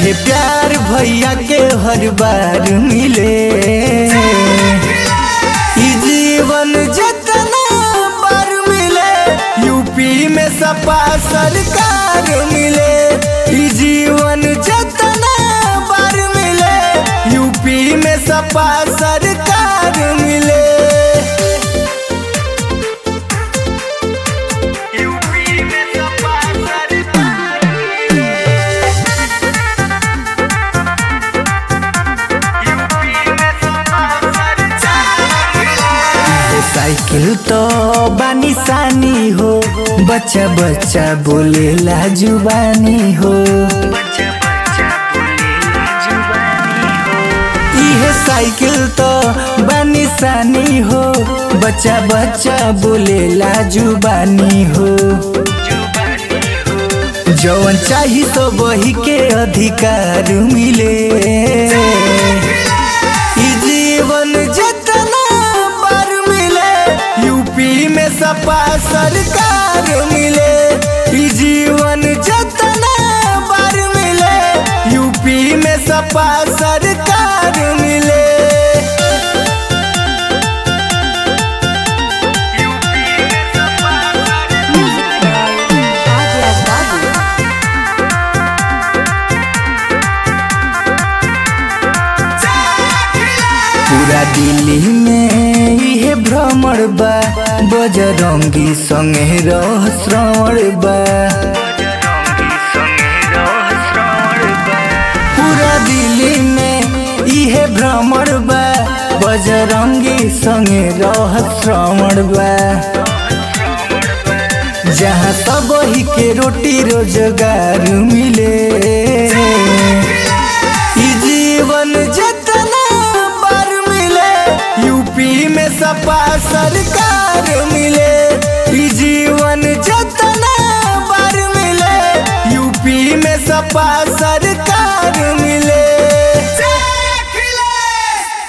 इहे प्यार भैया के हर बार मिले। ई जीवन जितना बार मिले, यूपी में सपा सरकार मिले। ई जीवन जितना बार मिले, यूपी में सपा सरकार मिले। साइकिल तो बानी सानी हो, बच्चा बच्चा बोलेला जुबानी हो। इहे साइकिल तो बानी सानी हो, बच्चा बच्चा बोलेला जुबानी हो। जौन चाही तो वही के अधिकार मिले। ई जीवन जितना बार मिले, यूपी में सपा सरकार मिले। ई जीवन जितना बार मिले, यूपी में सपा सरकार मिले। पूरा दिल्ली में इहे भ्रमण बा, बजरंगी संगे रह श्रवण बा। पूरा दिल्ली में इहे भ्रमण बा, बजरंगी संगे रह श्रवण बा। जहाँ सब ही के रोटी रोजगार मिले।